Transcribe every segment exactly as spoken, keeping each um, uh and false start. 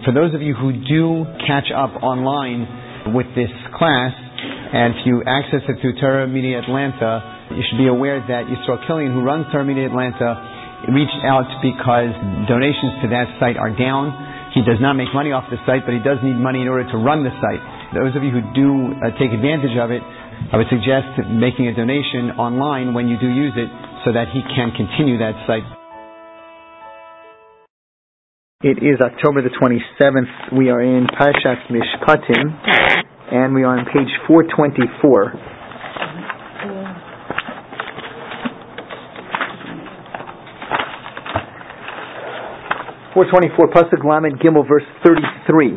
For those of you who do catch up online with this class, and if you access it through Torah Media Atlanta, you should be aware that Yisrael Killian, who runs Torah Media Atlanta, reached out because donations to that site are down. He does not make money off the site, but he does need money in order to run the site. Those of you who do uh, take advantage of it, I would suggest making a donation online when you do use it so that he can continue that site. It is October the twenty-seventh. We are in Parashat Mishpatim, and we are on page four twenty-four. four twenty-four, Pasuk Lamed Gimel, verse thirty-three.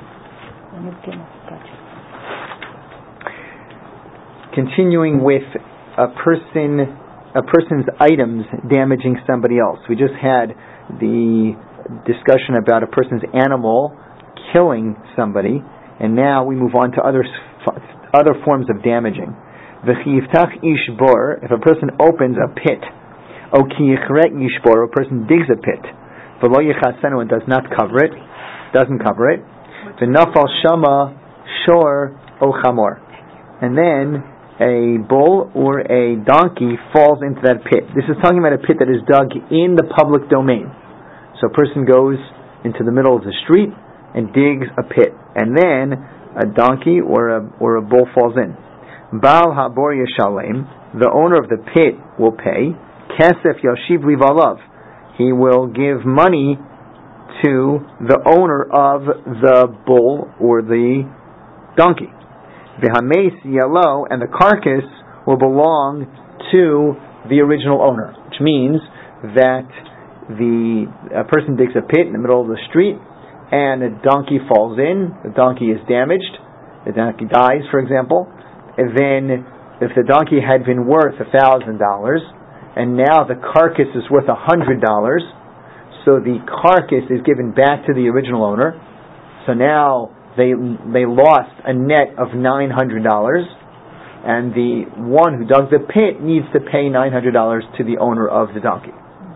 Continuing with a person, a person's items damaging somebody else. We just had the discussion about a person's animal killing somebody, and now we move on to other other forms of damaging. V'chiyiftach ishbor, if a person opens a pit, o ki yichret yishbor, a person digs a pit, v'lo yichasenu, and does not cover it, doesn't cover it, v'nafal shama shor o chamor, and then a bull or a donkey falls into that pit. This is talking about a pit that is dug in the public domain. So a person goes into the middle of the street and digs a pit, and then a donkey or a or a bull falls in. Baal habor yeshalem, the owner of the pit will pay. Kesef yashiv livalav, he will give money to the owner of the bull or the donkey. V'hameis yalo, and the carcass will belong to the original owner, which means that the a person digs a pit in the middle of the street, and a donkey falls in. The donkey is damaged. The donkey dies, for example. And then, if the donkey had been worth a thousand dollars, and now the carcass is worth a hundred dollars, so the carcass is given back to the original owner. So now they they lost a net of nine hundred dollars, and the one who dug the pit needs to pay nine hundred dollars to the owner of the donkey.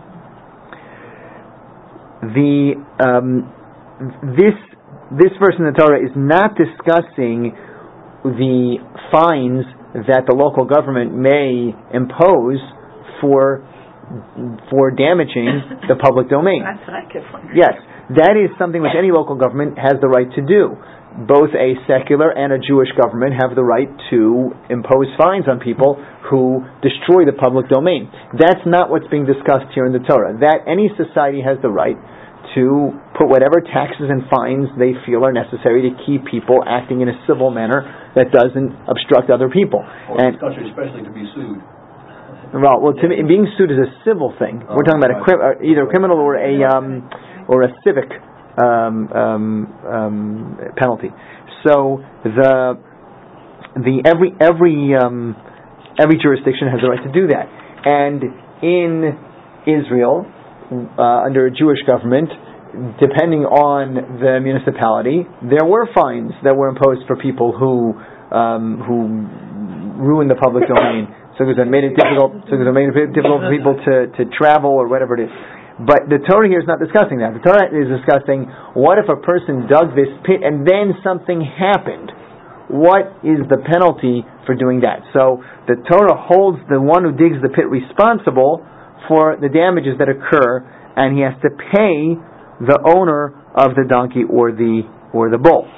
The um, this this verse in the Torah is not discussing the fines that the local government may impose for for damaging the public domain. That's what I could wonder. Yes, that is something which any local government has the right to do. Both a secular and a Jewish government have the right to impose fines on people who destroy the public domain. That's not what's being discussed here in the Torah. That any society has the right to put whatever taxes and fines they feel are necessary to keep people acting in a civil manner that doesn't obstruct other people. Or and this country especially to be sued. Well, well, to me, being sued is a civil thing. Oh, We're talking about right. a, either a criminal or a um, or a civic Um, um, um, penalty. So the the every every um, every jurisdiction has the right to do that. And in Israel, uh, under a Jewish government, depending on the municipality, there were fines that were imposed for people who um, who ruined the public domain. So it made it difficult. So it made it difficult for people to, to travel or whatever it is. But the Torah here is not discussing that. The Torah is discussing, what if a person dug this pit and then something happened? What is the penalty for doing that? So the Torah holds the one who digs the pit responsible for the damages that occur, and he has to pay the owner of the donkey or the or the bull.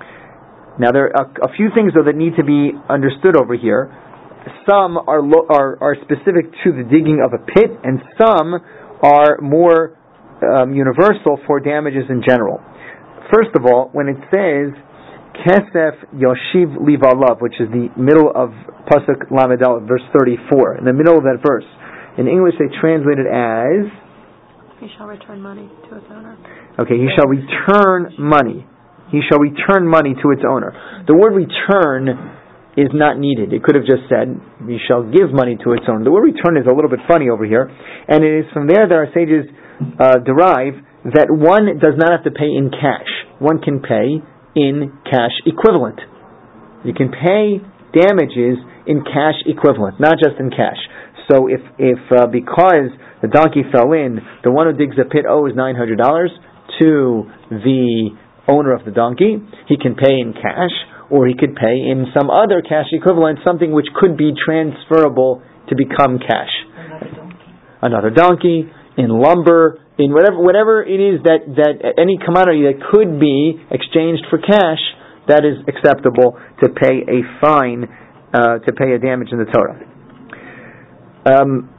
Now there are a, a few things though that need to be understood over here. Some are lo- are are specific to the digging of a pit, and some are more um, universal for damages in general. First of all, when it says Kesef Yoshiv Livalav, which is the middle of Pasuk Lamed Aleph, verse thirty-four, in the middle of that verse, in English they translate it as He shall return money to its owner. Okay, he shall return money. He shall return money to its owner. The word return is not needed. It could have just said, "We shall give money to its owner." The word return is a little bit funny over here, and it is from there that our sages uh, derive that one does not have to pay in cash. One can pay in cash equivalent. You can pay damages in cash equivalent, not just in cash. So if if uh, because the donkey fell in, the one who digs the pit owes nine hundred dollars to the owner of the donkey. He can pay in cash, or he could pay in some other cash equivalent, something which could be transferable to become cash. Another donkey. Another donkey, in lumber, in whatever whatever it is that, that any commodity that could be exchanged for cash, that is acceptable to pay a fine, uh, to pay a damage in the Torah. Um,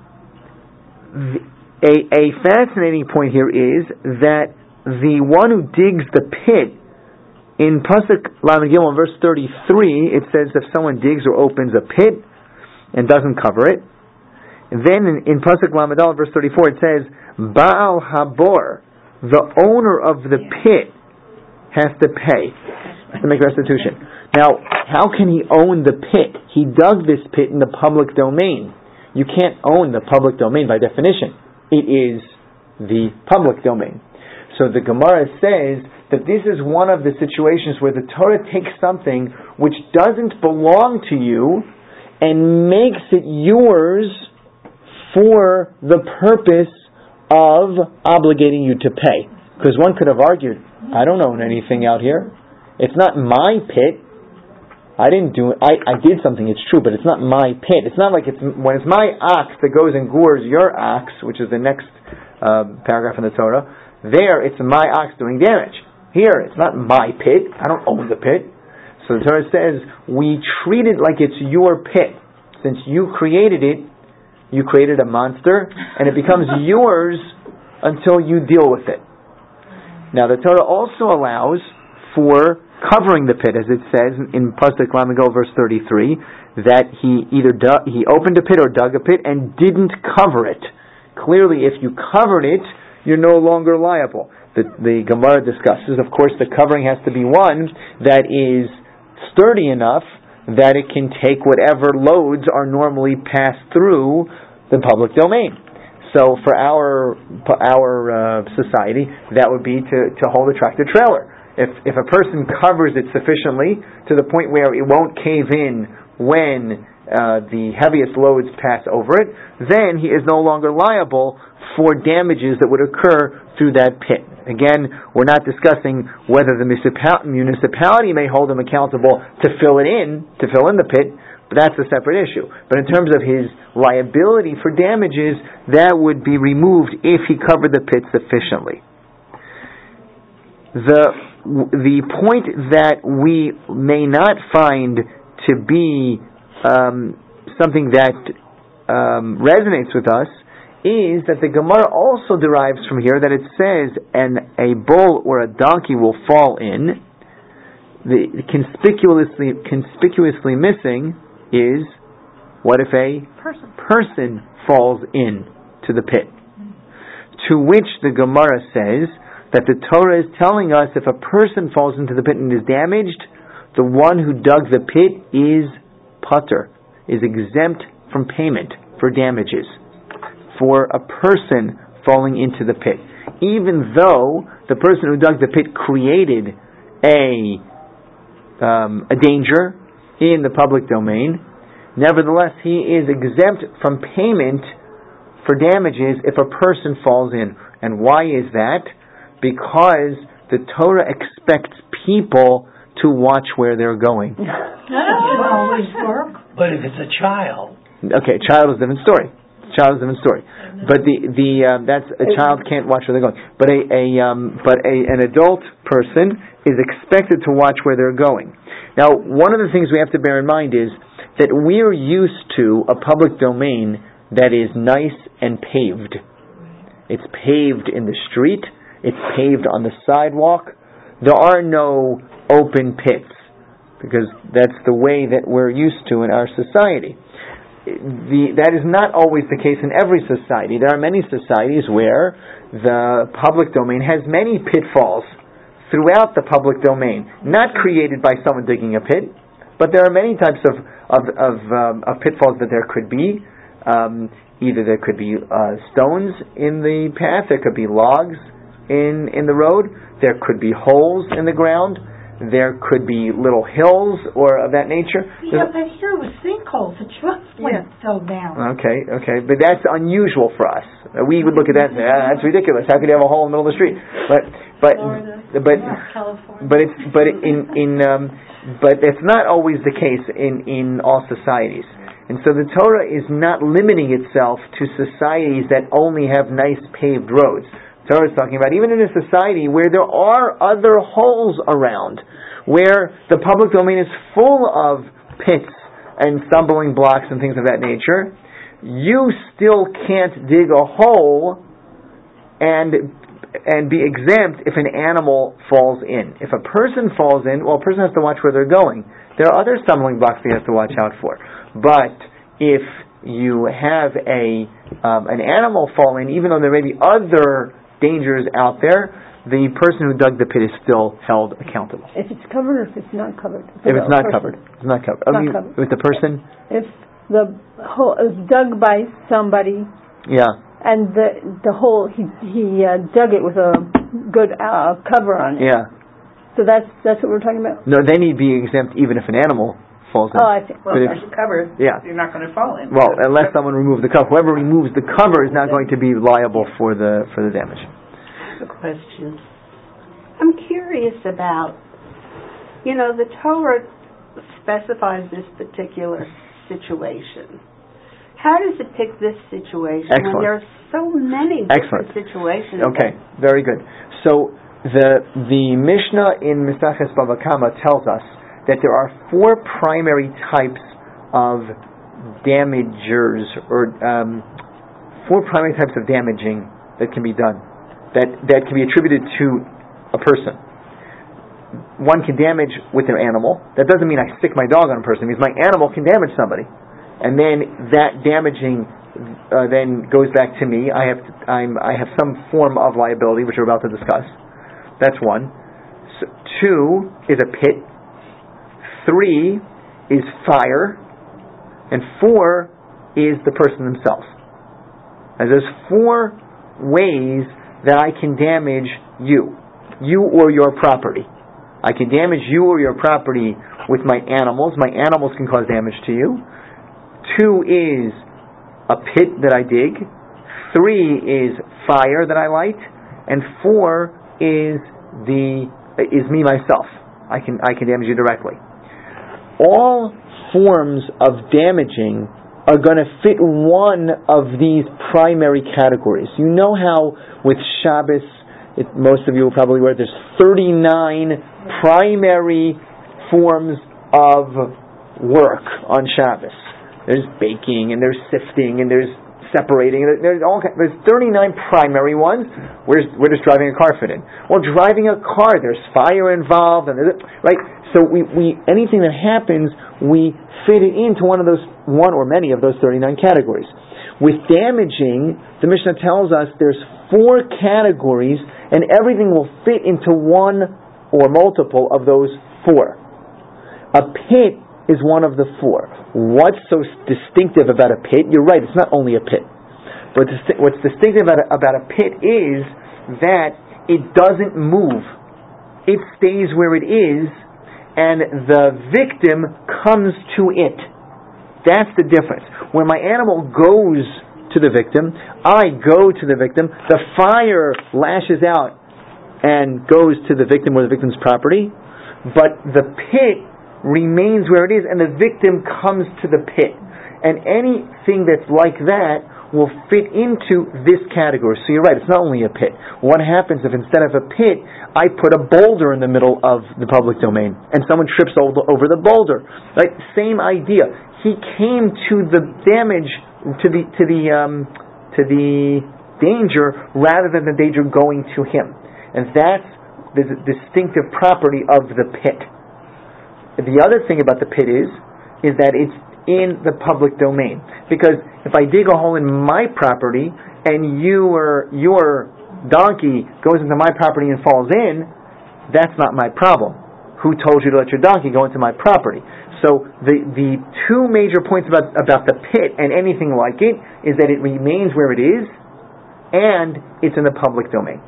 a, a fascinating point here is that the one who digs the pit, in Pasuk Lamed Gimel, verse thirty-three, it says if someone digs or opens a pit and doesn't cover it. And then in, in Pasuk Lamed Aleph, verse thirty-four, it says Baal Habor, the owner of the pit, has to pay, has to make restitution. Now, how can he own the pit? He dug this pit in the public domain. You can't own the public domain by definition. It is the public domain. So the Gemara says that this is one of the situations where the Torah takes something which doesn't belong to you and makes it yours for the purpose of obligating you to pay. Because one could have argued, I don't own anything out here. It's not my pit. I didn't do it. I, I did something, it's true, but it's not my pit. It's not like it's when it's my ox that goes and gores your ox, which is the next uh, paragraph in the Torah. There, it's my ox doing damage. Here, it's not my pit. I don't own the pit. So the Torah says, we treat it like it's your pit. Since you created it, you created a monster, and it becomes yours until you deal with it. Now, the Torah also allows for covering the pit, as it says in Pasuk Lamed Gimel, verse thirty-three, that he either du- he opened a pit or dug a pit and didn't cover it. Clearly, if you covered it, you're no longer liable. The, the Gemara discusses, of course, the covering has to be one that is sturdy enough that it can take whatever loads are normally passed through the public domain. So for our our uh, society, that would be to, to hold a tractor trailer. If if a person covers it sufficiently to the point where it won't cave in when uh, the heaviest loads pass over it, then he is no longer liable for damages that would occur through that pit. Again, we're not discussing whether the municipality may hold him accountable to fill it in, to fill in the pit, but that's a separate issue. But in terms of his liability for damages, that would be removed if he covered the pit sufficiently. The the point that we may not find to be um, something that um, resonates with us is that the Gemara also derives from here that it says, and a bull or a donkey will fall in. The conspicuously conspicuously missing is, what if a person, person falls in to the pit? To which the Gemara says that the Torah is telling us if a person falls into the pit and is damaged, the one who dug the pit is patur, is exempt from payment for damages for a person falling into the pit. Even though the person who dug the pit created a um, a danger in the public domain, nevertheless he is exempt from payment for damages if a person falls in. And why is that? Because the Torah expects people to watch where they're going. That doesn't always work. But if it's a child. Okay, child is a different story. Child is a different story. But the the uh, that's a child can't watch where they're going. But a, a um, but a, an adult person is expected to watch where they're going. Now, one of the things we have to bear in mind is that we're used to a public domain that is nice and paved. It's paved in the street. It's paved on the sidewalk. There are no open pits because that's the way that we're used to in our society. The, that is not always the case in every society. There are many societies where the public domain has many pitfalls throughout the public domain, not created by someone digging a pit, but there are many types of of of, um, of pitfalls that there could be. Um, either there could be uh, stones in the path, there could be logs in in the road, there could be holes in the ground, there could be little hills or of that nature. Yeah, but here with sinkholes, it just went yeah. fell down. Okay, okay, but that's unusual for us. We would look at that and say, ah, that's ridiculous. How could you have a hole in the middle of the street? But but Florida, but California. but it's but in in um, but it's not always the case in in all societies. And so the Torah is not limiting itself to societies that only have nice paved roads. The Torah is talking about even in a society where there are other holes around, where the public domain is full of pits and stumbling blocks and things of that nature, you still can't dig a hole and and be exempt if an animal falls in. If a person falls in, well, a person has to watch where they're going. There are other stumbling blocks he has to watch out for. But if you have a um, an animal fall in, even though there may be other dangers out there, the person who dug the pit is still held accountable. If it's covered or if it's not covered? If it's not covered. It's not covered. Not I mean, covered. with the person? If the hole is dug by somebody, Yeah. and the the hole, he he uh, dug it with a good uh, cover on it. Yeah. So that's that's what we're talking about? No, then he'd be exempt even if an animal falls in. Oh, I see. Well, But if if- it's covered, Yeah. you're not going to fall in. Well, unless someone removes the cover. Whoever removes the cover is not going to be liable for the for the damage. A question. I'm curious about, you know, the Torah specifies this particular situation. How does it pick this situation Excellent. when there are so many different Excellent. situations? Okay, very good. So the the Mishnah in Maseches Bava Kama tells us that there are four primary types of damagers, or um, four primary types of damaging that can be done, that that can be attributed to a person. One can damage with their animal. That doesn't mean I stick my dog on a person. It means my animal can damage somebody, and then that damaging uh, then goes back to me. I have to, I'm I have some form of liability, which we're about to discuss. That's one. So, two is a pit. Three is fire, and four is the person themselves. And there's four ways that I can damage you, you or your property. I can damage you or your property with my animals. My animals can cause damage to you. Two is a pit that I dig. Three is fire that I light, and four is the is me myself. I can I can damage you directly. All forms of damaging are going to fit one of these primary categories. You know how with Shabbos, it, most of you will probably aware, there's thirty-nine primary forms of work on Shabbos. There's baking, and there's sifting, and there's separating. There's all there's thirty-nine primary ones. Where's where does driving a car fit in? Well, driving a car, there's fire involved, and there's, right. So we, we anything that happens, we fit it into one of those one or many of those thirty-nine categories. With damaging, the Mishnah tells us there's four categories, and everything will fit into one or multiple of those four. A pit is one of the four. What's so distinctive about a pit? You're right, it's not only a pit. But what's distinctive about a, about a pit is that it doesn't move. It stays where it is, and the victim comes to it. That's the difference. When my animal goes to the victim, I go to the victim, the fire lashes out and goes to the victim or the victim's property, but the pit remains where it is, and the victim comes to the pit. And anything that's like that will fit into this category. So you're right, it's not only a pit. What happens if instead of a pit, I put a boulder in the middle of the public domain, and someone trips over, over the boulder? Right? Same idea. He came to the damage, to the to the um, to the danger, rather than the danger going to him. And that's the distinctive property of the pit. The other thing about the pit is, is that it's in the public domain. Because if I dig a hole in my property and your your donkey goes into my property and falls in, that's not my problem. Who told you to let your donkey go into my property? So the the two major points about about the pit and anything like it is that it remains where it is, and it's in the public domain.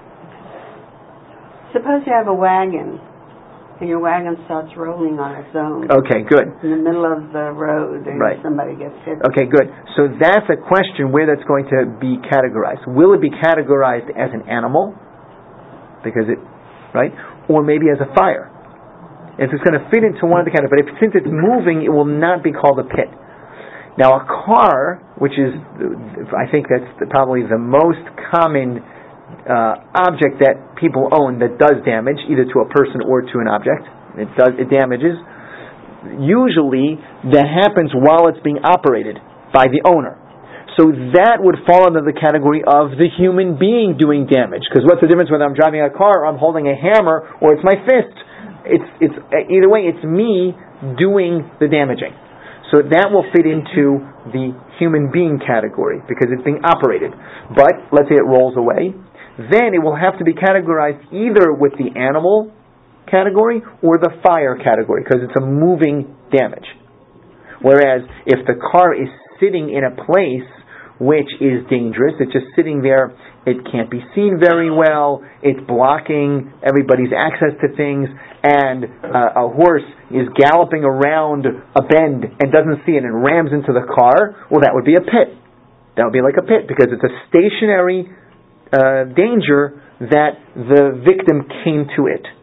Suppose you have a wagon, and your wagon starts rolling on its own. Okay, good. In the middle of the road, and Right. somebody gets hit. Okay, good. So that's a question where that's going to be categorized. Will it be categorized as an animal? Because it right? Or maybe as a fire. If it's going to fit into one of the categories, but if since it's moving, it will not be called a pit. Now, a car, which is, I think that's probably the most common uh, object that people own that does damage, either to a person or to an object. It does, it damages. Usually, that happens while it's being operated by the owner. So that would fall under the category of the human being doing damage. Because what's the difference whether I'm driving a car or I'm holding a hammer or it's my fist? It's it's either way, it's me doing the damaging. So that will fit into the human being category because it's being operated. But let's say it rolls away, then it will have to be categorized either with the animal category or the fire category because it's a moving damage. Whereas if the car is sitting in a place which is dangerous, it's just sitting there, it can't be seen very well, it's blocking everybody's access to things, and uh, a horse is galloping around a bend and doesn't see it and rams into the car, well, that would be a pit. That would be like a pit because it's a stationary uh, danger that the victim came to it.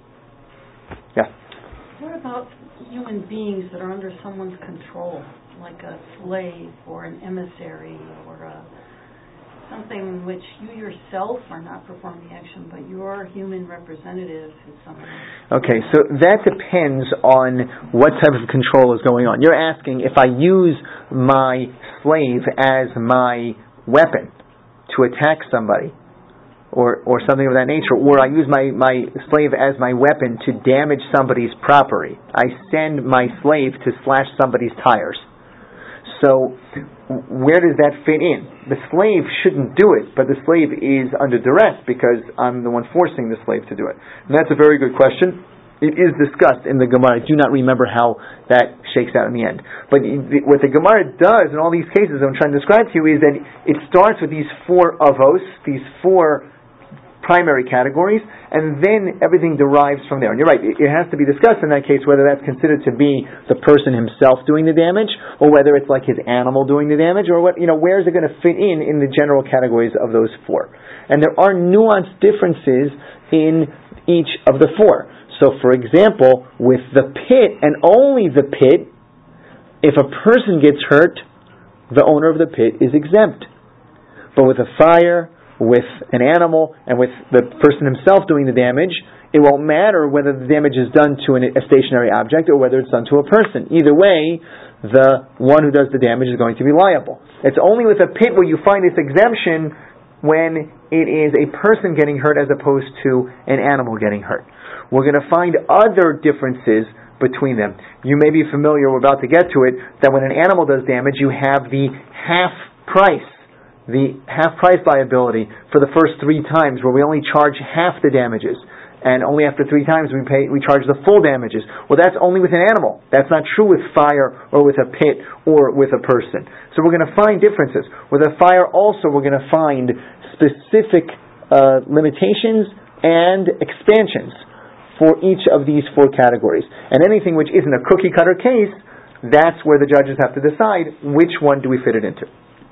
Yeah. What about human beings that are under someone's control, like a slave or an emissary or a, something in which you yourself are not performing the action, but your human representative is someone else? Okay, so that depends on what type of control is going on. You're asking if I use my slave as my weapon to attack somebody, or or something of that nature, or I use my, my slave as my weapon to damage somebody's property. I send my slave to slash somebody's tires. So where does that fit in? The slave shouldn't do it, but the slave is under duress because I'm the one forcing the slave to do it. And that's a very good question. It is discussed in the Gemara. I do not remember how that shakes out in the end. But what the Gemara does in all these cases I'm trying to describe to you is that it starts with these four avos, these four primary categories, and then everything derives from there. And you're right, it has to be discussed in that case whether that's considered to be the person himself doing the damage, or whether it's like his animal doing the damage, or what, you know, where is it going to fit in in the general categories of those four. And there are nuanced differences in each of the four. So, for example, with the pit, and only the pit, if a person gets hurt, the owner of the pit is exempt. But with a fire, with an animal, and with the person himself doing the damage, it won't matter whether the damage is done to an, a stationary object or whether it's done to a person. Either way, the one who does the damage is going to be liable. It's only with a pit where you find this exemption when it is a person getting hurt as opposed to an animal getting hurt. We're going to find other differences between them. You may be familiar, we're about to get to it, that when an animal does damage, you have the half price, the half price liability for the first three times, where we only charge half the damages, and only after three times we pay we charge the full damages. Well, that's only with an animal. That's not true with fire or with a pit or with a person. So we're going to find differences. With a fire also we're going to find specific uh, limitations and expansions for each of these four categories. And anything which isn't a cookie cutter case, that's where the judges have to decide which one do we fit it into.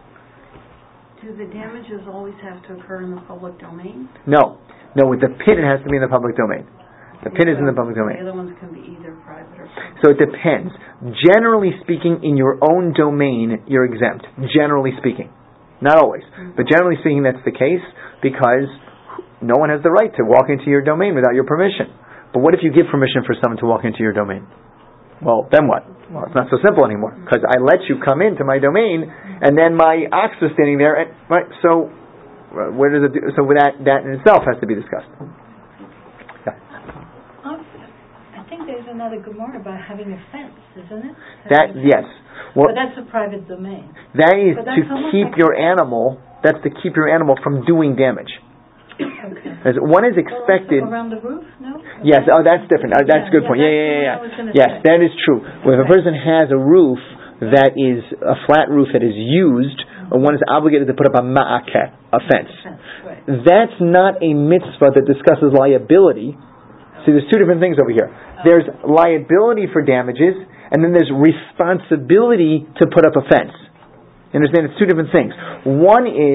Do the damages always have to occur in the public domain? No. No, with the pit it has to be in the public domain. The pit is in the public domain. The other ones can be either private or public. So it depends. Generally speaking, in your own domain, you're exempt. Generally speaking. Not always. Mm-hmm. But generally speaking, that's the case because no one has the right to walk into your domain without your permission. But what if you give permission for someone to walk into your domain? Well, then what? Well, it's not so simple anymore because I let you come into my domain, and then my ox is standing there. And, right, so, where does it? Do, so that that in itself has to be discussed. Yeah. Um, I think there's another Gemara about having a fence, isn't it? That yes. Well, but that's a private domain. That is to keep like your animal. That's to keep your animal from doing damage. Okay. As one is expected. Well, around the roof, no? Yes. Oh, that's different. Uh, that's a good yeah, point. Yeah, yeah, yeah. yeah. Yes, say. that is true. Well, if a person has a roof that is a flat roof that is used, mm-hmm. one is obligated to put up a ma'akeh, a fence. Right. That's not a mitzvah that discusses liability. See, there's two different things over here. Oh. There's liability for damages, and then there's responsibility to put up a fence. You understand? It's two different things. One is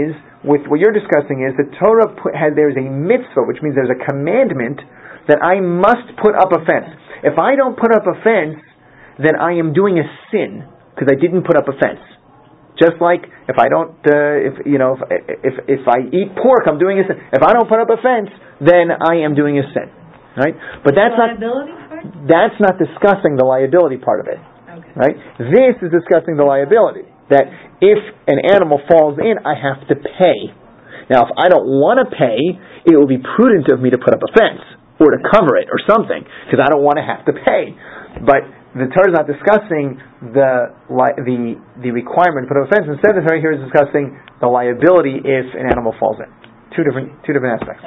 with what you're discussing is the Torah put, has, there's a mitzvah, which means there's a commandment that I must put up a fence. If I don't put up a fence, then I am doing a sin because I didn't put up a fence. Just like if I don't, uh, if you know, if, if if I eat pork, I'm doing a sin. If I don't put up a fence, then I am doing a sin, right? But that's not that's not discussing the liability part of it, okay. Right? This is discussing the liability. That if an animal falls in, I have to pay. Now, if I don't want to pay, it will be prudent of me to put up a fence or to cover it or something because I don't want to have to pay. But the Torah is not discussing the the the requirement to put up a fence. Instead, the Torah here is discussing the liability if an animal falls in. Two different two different aspects.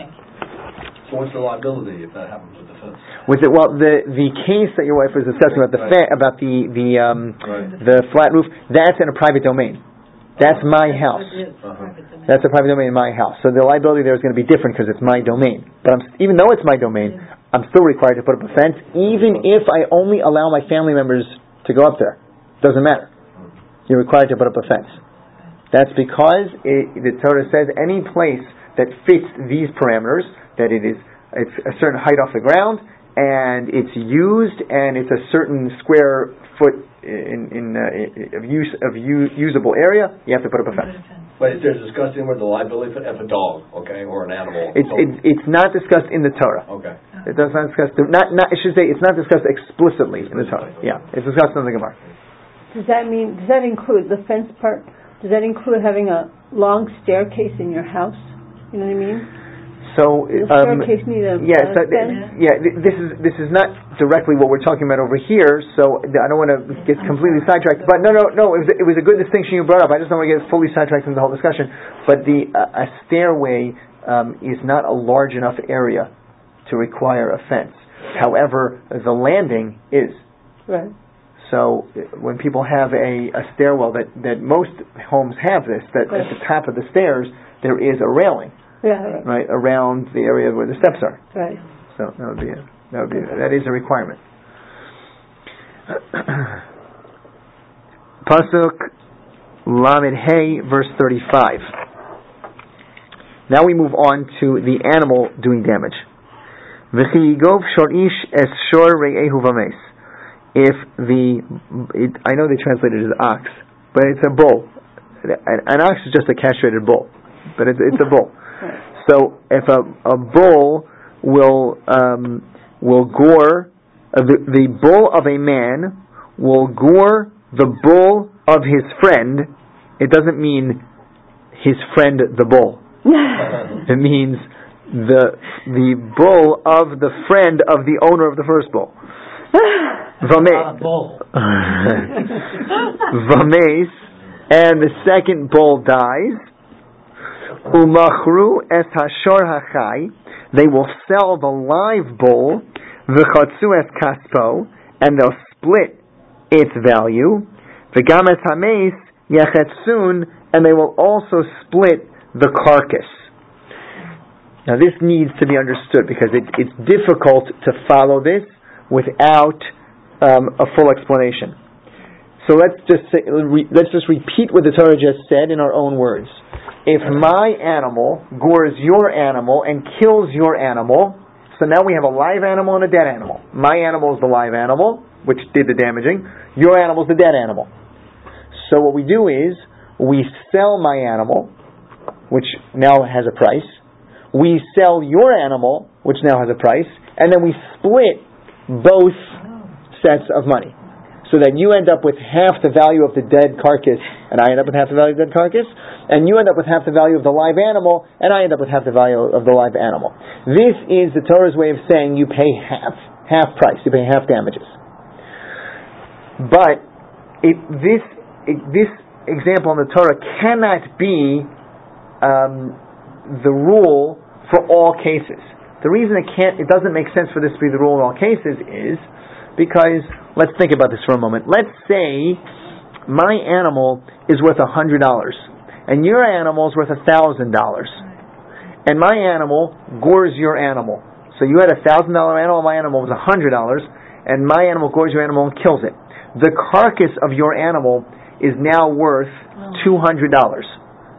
So what's the liability if that happens with the fence? With it, well, the the case that your wife was discussing about the right. fa- about the the um, right. the flat roof, that's in a private domain. That's my house. Uh-huh. That's a private domain in my house. So the liability there is going to be different because it's my domain. But I'm, even though it's my domain, I'm still required to put up a fence, even if I only allow my family members to go up there. Doesn't matter. You're required to put up a fence. That's because it, the Torah says any place that fits these parameters, that it is it's a certain height off the ground, and it's used, and it's a certain square foot in, in uh, of use of u- usable area, you have to put up a fence. But there's discussing with the liability for if a dog, okay, or an animal. It's it, it's not discussed in the Torah. Okay. It does not discuss. Not not. I should say it's not discussed explicitly in the Torah. Yeah, it's discussed in the Gemara. Does that mean? Does that include the fence part? Does that include having a long staircase in your house? You know what I mean? So, the um, staircase need a yeah, so, fence? yeah. This is this is not directly what we're talking about over here. So I don't want to get completely sidetracked. But no, no, no. It was, it was a good distinction you brought up. I just don't want to get fully sidetracked in the whole discussion. But the uh, a stairway um, is not a large enough area to require a fence. However, the landing is. Right. So when people have a, a stairwell, that, that most homes have this, that right. at the top of the stairs there is a railing. Yeah, right. right, around the area where the steps are. Right. So that would be a, that would be a, that is a requirement. Pasuk Lamed Hey, verse thirty-five. Now we move on to the animal doing damage. V'chiyigov shorish es shor re'ehu vames. If the, it, I know they translated it as ox, but it's a bull. An, an ox is just a castrated bull, but it's, it's a bull. So if a, a bull will um, will gore uh, the, the bull of a man will gore the bull of his friend, it doesn't mean his friend the bull. It means the the bull of the friend of the owner of the first bull. Vames. Vames, and the second bull dies. Umachru es hashor hachai, they will sell the live bull. V'chatzu es kaspo, and they'll split its value. V'gam es hameis yachetzun, and they will also split the carcass. Now this needs to be understood because it, it's difficult to follow this without um, a full explanation. So let's just say, let's just repeat what the Torah just said in our own words. If my animal gores your animal and kills your animal, so now we have a live animal and a dead animal. My animal is the live animal, which did the damaging. Your animal is the dead animal. So what we do is, we sell my animal, which now has a price. We sell your animal, which now has a price. And then we split both sets of money. So that you end up with half the value of the dead carcass, and I end up with half the value of the dead carcass, and you end up with half the value of the live animal, and I end up with half the value of the live animal. This is the Torah's way of saying you pay half, half price, you pay half damages. But it, this it, this example in the Torah cannot be um, the rule for all cases. The reason it can't, it doesn't make sense for this to be the rule in all cases is because, let's think about this for a moment. Let's say my animal is worth a hundred dollars, and your animal is worth a thousand dollars, and my animal gores your animal. So you had a thousand dollar animal, my animal was a hundred dollars, and my animal gores your animal and kills it. The carcass of your animal is now worth two hundred dollars.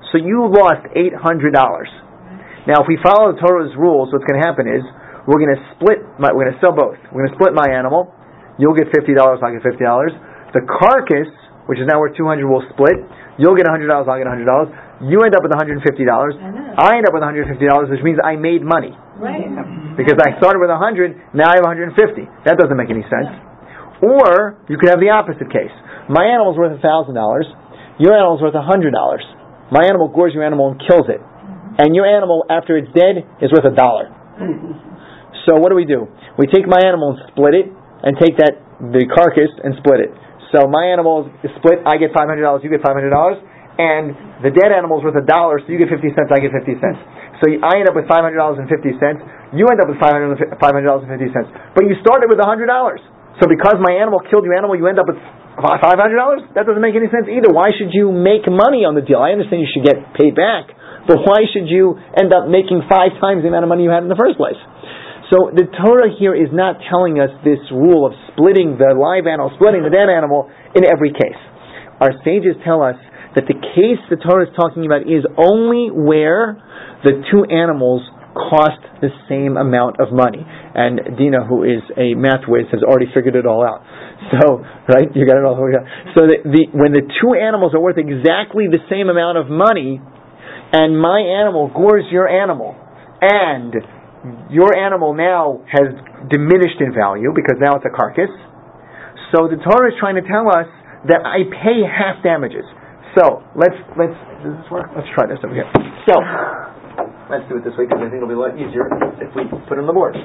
So you lost eight hundred dollars. Now, if we follow the Torah's rules, what's going to happen is we're going to split. My, we're going to sell both. We're going to split my animal. You'll get fifty dollars. I'll get fifty dollars. The carcass, which is now worth two hundred dollars, will split. You'll get one hundred dollars. I'll get one hundred dollars. You end up with one hundred fifty dollars. I, I end up with one hundred fifty dollars, which means I made money. Right. Because I started with one hundred. Now I have one hundred fifty. That doesn't make any sense. Or you could have the opposite case. My animal's worth one thousand dollars. Your animal's worth one hundred dollars. My animal gores your animal and kills it. And your animal, after it's dead, is worth a dollar. So what do we do? We take my animal and split it, and take that the carcass and split it. So my animal is split. I get five hundred dollars. You get five hundred dollars. And the dead animal is worth a dollar, so you get fifty cents. I get fifty cents. So I end up with five hundred dollars and fifty cents. You end up with five hundred dollars and fifty cents. But you started with one hundred dollars. So because my animal killed your animal, you end up with five hundred dollars? That doesn't make any sense either. Why should you make money on the deal? I understand you should get paid back, but why should you end up making five times the amount of money you had in the first place? So the Torah here is not telling us this rule of splitting the live animal, splitting the dead animal in every case. Our sages tell us that the case the Torah is talking about is only where the two animals cost the same amount of money. And Dina, who is a math whiz, has already figured it all out. So, right, you got it all figured out. So the, the, when the two animals are worth exactly the same amount of money, and my animal gores your animal, and your animal now has diminished in value because now it's a carcass, so the Torah is trying to tell us that I pay half damages. So, let's, let's, does this work? Let's try this over here. So, let's do it this way because I think it'll be a lot easier if we put it on the board.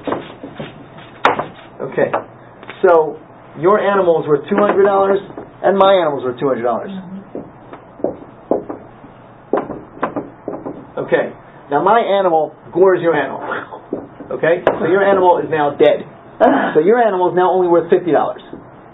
Okay. So, your animal is worth two hundred dollars and my animal is worth two hundred dollars. Okay. Now my animal gores your animal. Okay? So your animal is now dead. So your animal is now only worth fifty dollars.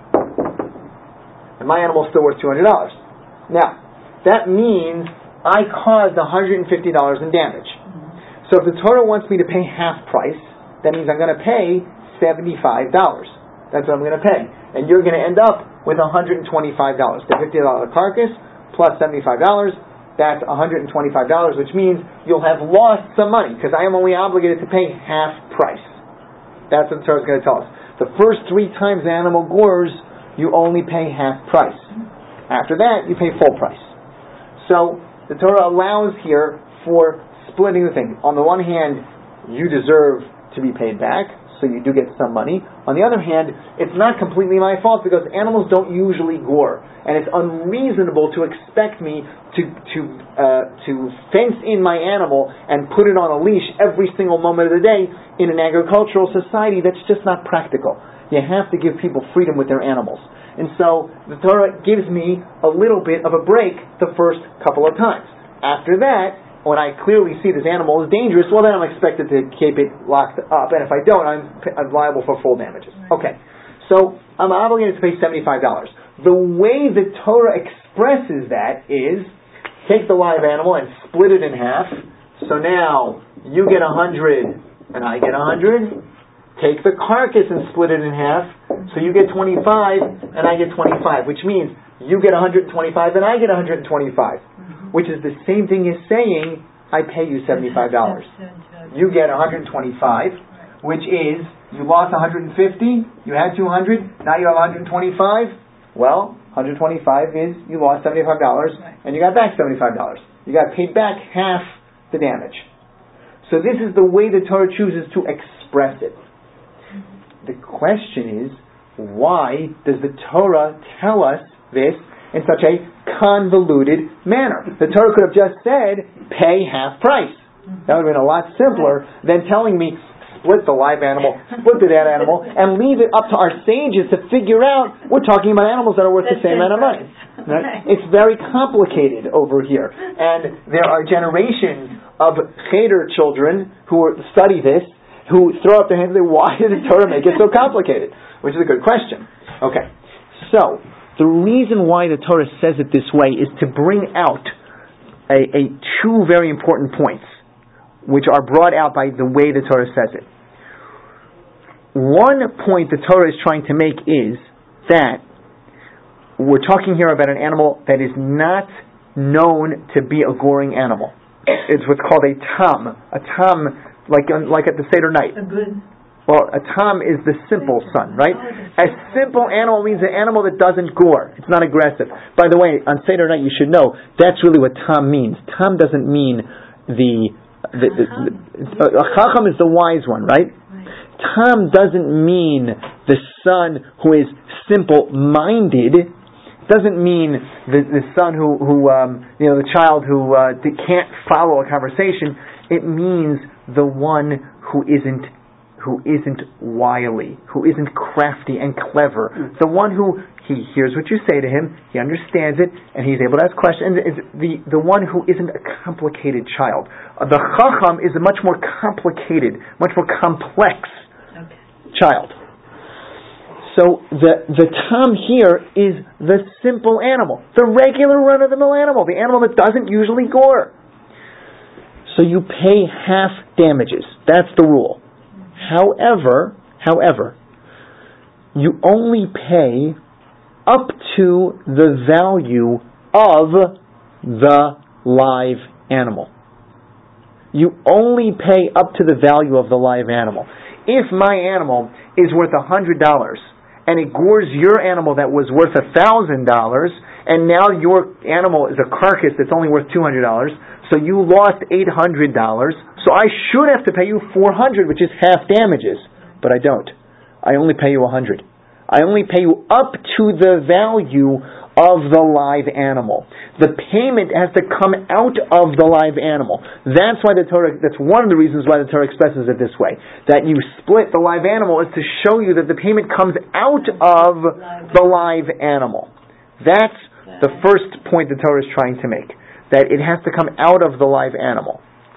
And my animal is still worth two hundred dollars. Now, that means I caused one hundred fifty dollars in damage. So if the Torah wants me to pay half price, that means I'm going to pay seventy-five dollars. That's what I'm going to pay. And you're going to end up with one hundred twenty-five dollars. The fifty dollars carcass plus seventy-five dollars, that's one hundred twenty-five dollars, which means you'll have lost some money because I am only obligated to pay half price. That's what the Torah is going to tell us. The first three times the animal gores, you only pay half price. After that, you pay full price. So the Torah allows here for splitting the thing. On the one hand, you deserve to be paid back, so you do get some money. On the other hand, it's not completely my fault because animals don't usually gore, and it's unreasonable to expect me to to uh, to fence in my animal and put it on a leash every single moment of the day in an agricultural society. That's just not practical. You have to give people freedom with their animals. And so the Torah gives me a little bit of a break the first couple of times. After that, when I clearly see this animal is dangerous, well then I'm expected to keep it locked up. And if I don't, I'm, I'm liable for full damages. Okay. So I'm obligated to pay seventy-five dollars. The way the Torah expresses that is, take the live animal and split it in half. So now you get one hundred and I get one hundred. Take the carcass and split it in half, so you get twenty-five and I get twenty-five, which means you get one hundred twenty-five and I get one hundred twenty-five, mm-hmm. which is the same thing as saying I pay you seventy-five dollars. You get one hundred twenty-five, which is you lost one hundred fifty, you had two hundred, now you have one hundred twenty-five. Well, one hundred twenty-five is you lost seventy-five dollars and you got back seventy-five dollars. You got paid back half the damage. So this is the way the Torah chooses to express it. The question is, why does the Torah tell us this in such a convoluted manner? The Torah could have just said, pay half price. That would have been a lot simpler than telling me, split the live animal, split the dead animal, and leave it up to our sages to figure out, we're talking about animals that are worth the same amount of money. Right? It's very complicated over here. And there are generations of cheder children who study this, who throw up their hands and say, why did the Torah make it so complicated? Which is a good question. Okay, so the reason why the Torah says it this way is to bring out a, a two very important points, which are brought out by the way the Torah says it. One point the Torah is trying to make is that we're talking here about an animal that is not known to be a goring animal. It's what's called a tam. A tam, like like at the Seder night. A good. Well, a tam is the simple son, right? A simple animal means an animal that doesn't gore. It's not aggressive. By the way, on Seder night you should know that's really what tam means. Tam doesn't mean the the, the, the a chacham is the wise one, right? Tam doesn't mean the son who is simple-minded. Doesn't mean the, the son who, who um, you know, the child who uh, can't follow a conversation. It means the one who isn't, who isn't wily, who isn't crafty and clever. The one who he hears what you say to him, he understands it, and he's able to ask questions. Is the the one who isn't a complicated child. Uh, the chacham is a much more complicated, much more complex okay. child. So the the tam here is the simple animal, the regular run-of-the-mill animal, the animal that doesn't usually gore. So you pay half damages. That's the rule. However, however, you only pay up to the value of the live animal. You only pay up to the value of the live animal. If my animal is worth a hundred dollars, and it gores your animal that was worth a thousand dollars, and now your animal is a carcass that's only worth two hundred dollars, so you lost eight hundred dollars, so I should have to pay you four hundred dollars, which is half damages, but I don't. I only pay you one hundred dollars. I only pay you up to the value of the live animal. The payment has to come out of the live animal. That's why the Torah, that's one of the reasons why the Torah expresses it this way. That you split the live animal is to show you that the payment comes out of the live animal. That's the first point the Torah is trying to make. That it has to come out of the live animal.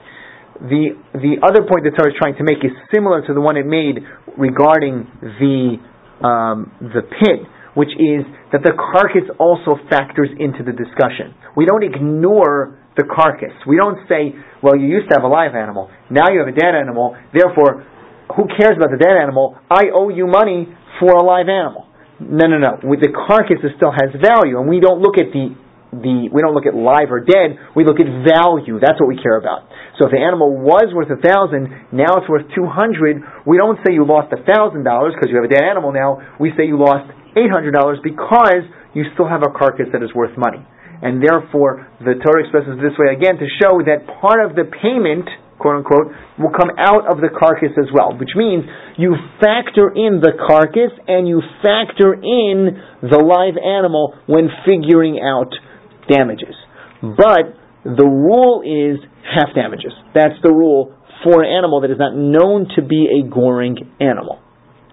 The the other point the Torah is trying to make is similar to the one it made regarding the um, the pit, which is that the carcass also factors into the discussion. We don't ignore the carcass. We don't say, well, you used to have a live animal, now you have a dead animal, therefore, who cares about the dead animal? I owe you money for a live animal. No, no, no. With the carcass, it still has value, and we don't look at the the we don't look at live or dead, we look at value. That's what we care about. So if the animal was worth a thousand, now it's worth two hundred, we don't say you lost a thousand dollars because you have a dead animal now, we say you lost eight hundred dollars because you still have a carcass that is worth money. And therefore, the Torah expresses this way again to show that part of the payment, quote unquote, will come out of the carcass as well, which means you factor in the carcass and you factor in the live animal when figuring out damages. But the rule is half damages. That's the rule for an animal that is not known to be a goring animal.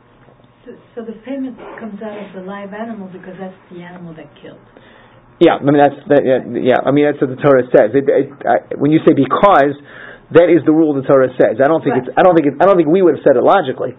So, so the payment comes out of the live animal because that's the animal that killed. Yeah, I mean that's that, yeah, yeah. I mean that's what the Torah says. It, it, I, when you say because, that is the rule the Torah says. I don't think right. it's. I don't think. It, I don't think we would have said it logically.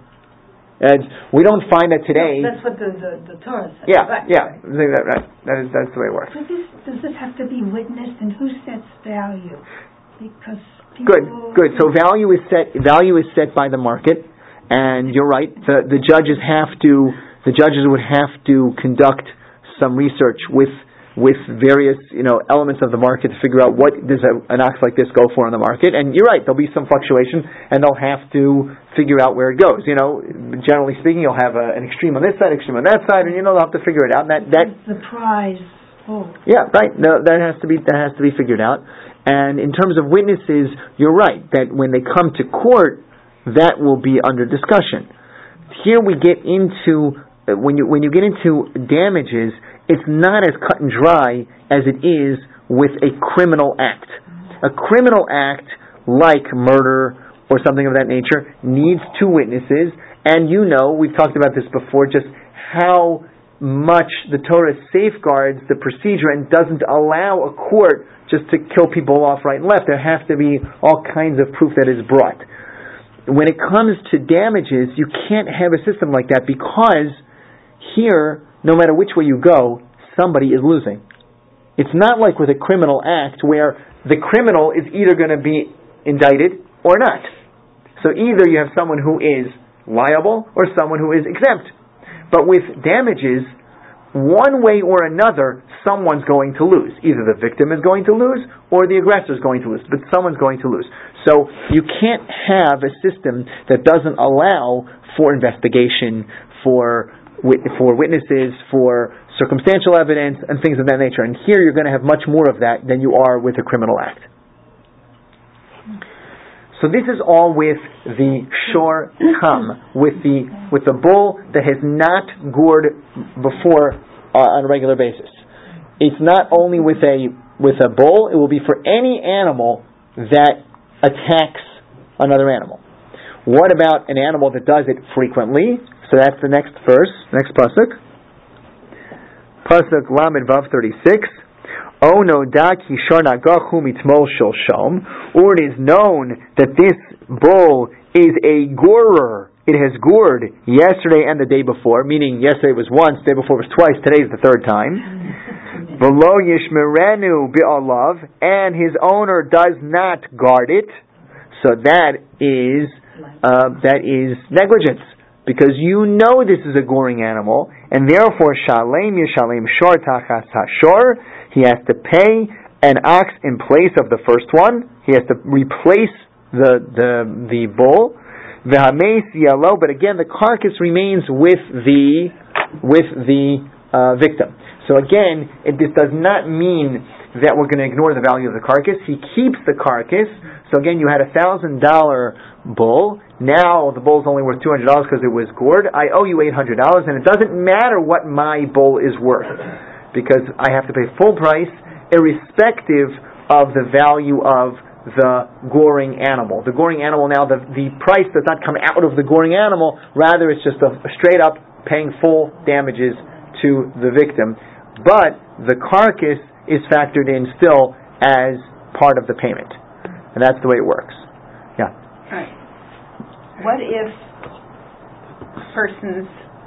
And we don't find that today. No, that's what the, the, the Torah says. Yeah, right. yeah. I think that right. That is that's the way it works. So this, does this have to be witnessed, and who sets value? Because good, good. So value is set. Value is set by the market, and you're right. The the judges have to. The judges would have to conduct some research with. with various, you know, elements of the market to figure out what does a, an ox like this go for in the market. And you're right, there'll be some fluctuation, and they'll have to figure out where it goes. You know, generally speaking, you'll have a, an extreme on this side, extreme on that side, and you know they'll have to figure it out. And that that the prize. Oh. Yeah, right. No, that has to be that has to be figured out. And in terms of witnesses, you're right that when they come to court, that will be under discussion. Here we get into when you when you get into damages. It's not as cut and dry as it is with a criminal act. A criminal act, like murder or something of that nature, needs two witnesses. And you know, we've talked about this before, just how much the Torah safeguards the procedure and doesn't allow a court just to kill people off right and left. There has to be all kinds of proof that is brought. When it comes to damages, you can't have a system like that because here, no matter which way you go, somebody is losing. It's not like with a criminal act where the criminal is either going to be indicted or not. So either you have someone who is liable or someone who is exempt. But with damages, one way or another, someone's going to lose. Either the victim is going to lose or the aggressor is going to lose, but someone's going to lose. So you can't have a system that doesn't allow for investigation, for for witnesses, for circumstantial evidence, and things of that nature. And here you're going to have much more of that than you are with a criminal act. So this is all with the shor kam, with the with the bull that has not gored before uh, on a regular basis. It's not only with a with a bull; it will be for any animal that attacks another animal. What about an animal that does it frequently? So that's the next verse, next pasuk. Pasuk Lamed Vav thirty-six. O no dak hishar nagachu mitmol sholshom, or it is known that this bull is a gorer. It has gored yesterday and the day before, meaning yesterday was once, the day before was twice, today is the third time. V'lo yishmerenu bi'alav, and his owner does not guard it. So that is uh, that is negligence, because you know this is a goring animal, and therefore shalem yishalem shor tachas hashor. He has to pay an ox in place of the first one. He has to replace the the the bull. But again, the carcass remains with the with the uh, victim. So again, it, this does not mean that we're going to ignore the value of the carcass. He keeps the carcass. So again, you had a thousand dollar bull. Now the bull's only worth two hundred dollars because it was gored. I owe you eight hundred dollars, and it doesn't matter what my bull is worth, because I have to pay full price, irrespective of the value of the goring animal. The goring animal now, the, the price does not come out of the goring animal, rather it's just a, a straight up paying full damages to the victim. But the carcass is factored in still as part of the payment. And that's the way it works. Yeah. Right. What if a person's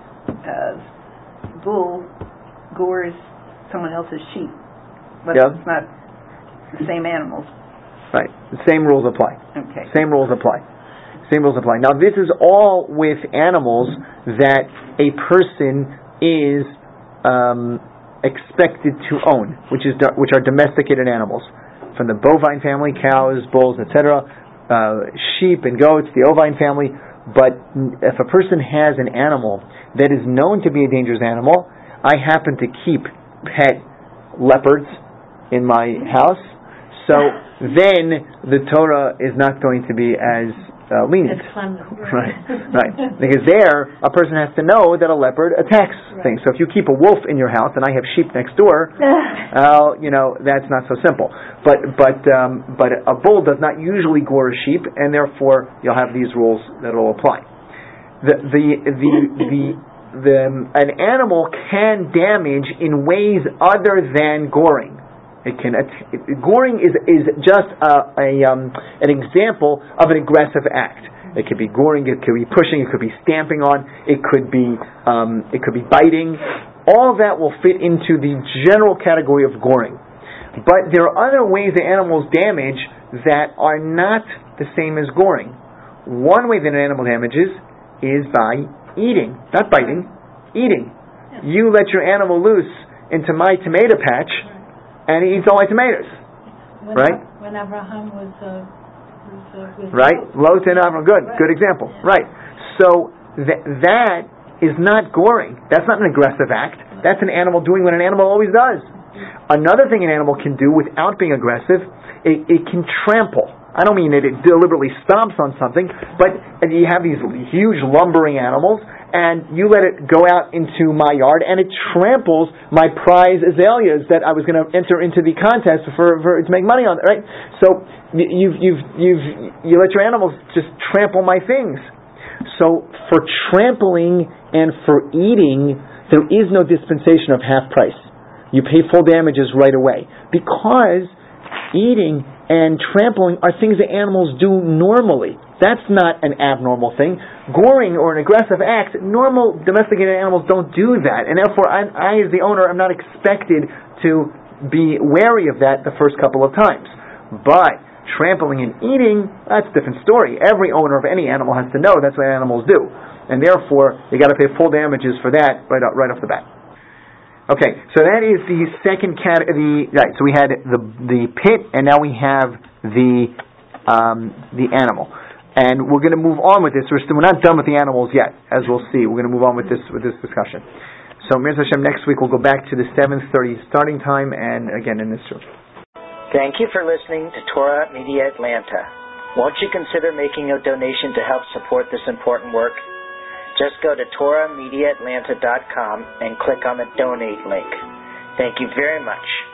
uh, bull gores someone else's sheep, but yeah. it's not the same animals? Right. The same rules apply. Okay. Same rules apply. Same rules apply. Now this is all with animals that a person is um, expected to own, which is do- which are domesticated animals, from the bovine family, cows, bulls, et cetera, uh, sheep and goats, the ovine family. But if a person has an animal that is known to be a dangerous animal, I happen to keep pet leopards in my house, so then the Torah is not going to be as uh, lenient. Right, right. Because there, a person has to know that a leopard attacks right. things. So if you keep a wolf in your house and I have sheep next door, uh, you know, that's not so simple. But but um, but a bull does not usually gore a sheep, and therefore you'll have these rules that will apply. The the the the the um, an animal can damage in ways other than goring. It can it, goring is is just a, a um, an example of an aggressive act. It could be goring, it could be pushing, it could be stamping on, it could be um, it could be biting. All that will fit into the general category of goring. But there are other ways that animals damage that are not the same as goring. One way that an animal damages is by eating, not biting, eating. You let your animal loose into my tomato patch, and he eats all my tomatoes, when right? When Abraham was, uh, was, uh, was right, Lot and Abraham. Good, right. Good example. Yeah. Right. So th- that is not goring. That's not an aggressive act. That's an animal doing what an animal always does. Another thing an animal can do without being aggressive, it, it can trample. I don't mean that it deliberately stomps on something, but you have these huge lumbering animals, and you let it go out into my yard, and it tramples my prize azaleas that I was going to enter into the contest for, for to make money on. Right? So you've you've you've you let your animals just trample my things. So for trampling and for eating, there is no dispensation of half price. You pay full damages right away, because eating and trampling are things that animals do normally. That's not an abnormal thing. Goring or an aggressive act, normal domesticated animals don't do that, and therefore I, I as the owner, am not expected to be wary of that the first couple of times. But trampling and eating, that's a different story. Every owner of any animal has to know that's what animals do, and therefore you got to pay full damages for that right off, right off the bat. Okay, so that is the second cat. The right. So we had the the pit, and now we have the um, the animal, and we're going to move on with this. We're still we're not done with the animals yet, as we'll see. We're going to move on with this with this discussion. So Mirz Hashem, next week we'll go back to the seven thirty starting time, and again in this room. Thank you for listening to Torah Media Atlanta. Won't you consider making a donation to help support this important work? Just go to Torah Media Atlanta dot com and click on the donate link. Thank you very much.